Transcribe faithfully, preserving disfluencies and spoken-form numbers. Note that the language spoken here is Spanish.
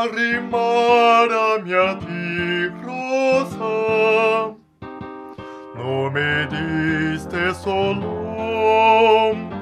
arrimar a mi a ti, rosa. No me diste solo